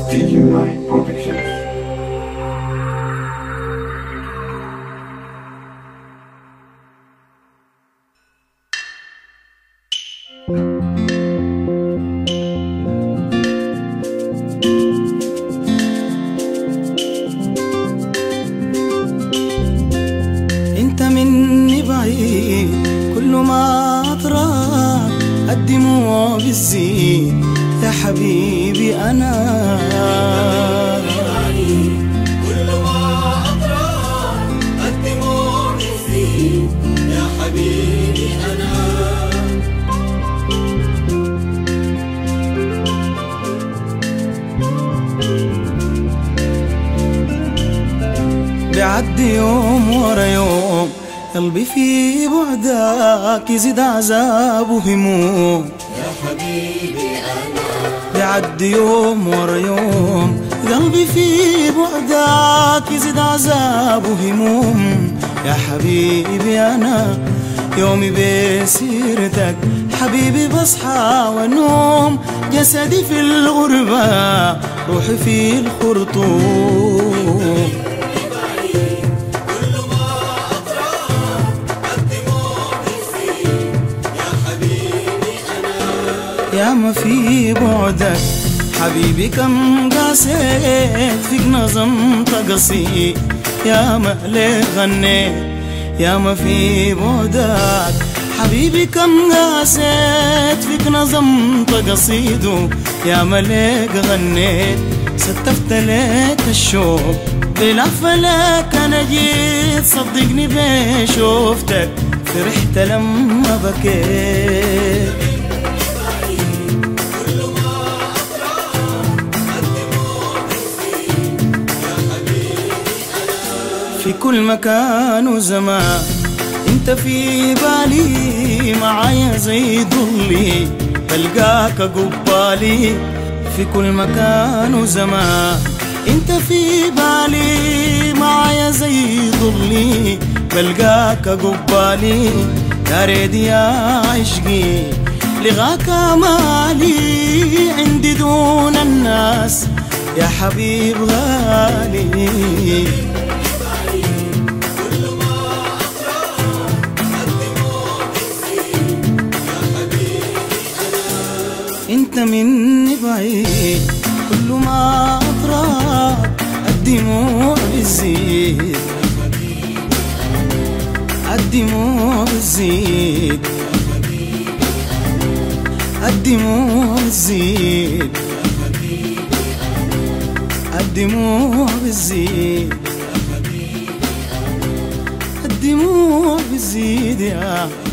TUI Productions. انت مني بعيد، كل ما اطراك الدموع بالزيد يا حبيبي انا. كل ما اطراك الدموع بالزيد يا حبيبي انا. بيعدي يوم ورا يوم، قلبي في بعدك يزيد عذاب وهموم يا حبيبي أنا. بيعدي يوم ورا يوم، قلبي في بعدك يزيد عذاب وهموم يا حبيبي أنا. يومي بسيرتك حبيبي بصحى والنوم، جسدي في الغربة روحي في الخرطوم. يا ما في بعدك حبيبي كم قاسيت، فيك نظمت قصيد يا ما ليه غنيت. يا ما في بعدك حبيبي كم قاسيت، فيك نظمت قصيد يا ما ليه غنيت. ستفت لك الشوق بلهفة لك أنا جيت، صدقني بشوفتك فرحت لما بكيت. في كل مكان وزمان انت في بالي، معايا زي ضلي بلقاك قبالي. في كل مكان وزمان انت في بالي، معايا زي ضلي بلقاك قبالي. يا ريت يا عشقي لغاك مالي، عندي دون الناس يا حبيب غالي. انت مني بعيد، كل ما اطراك الدموع بتزيد، الدموع بتزيد، الدموع بتزيد، الدموع بتزيد، الدموع بتزيد يا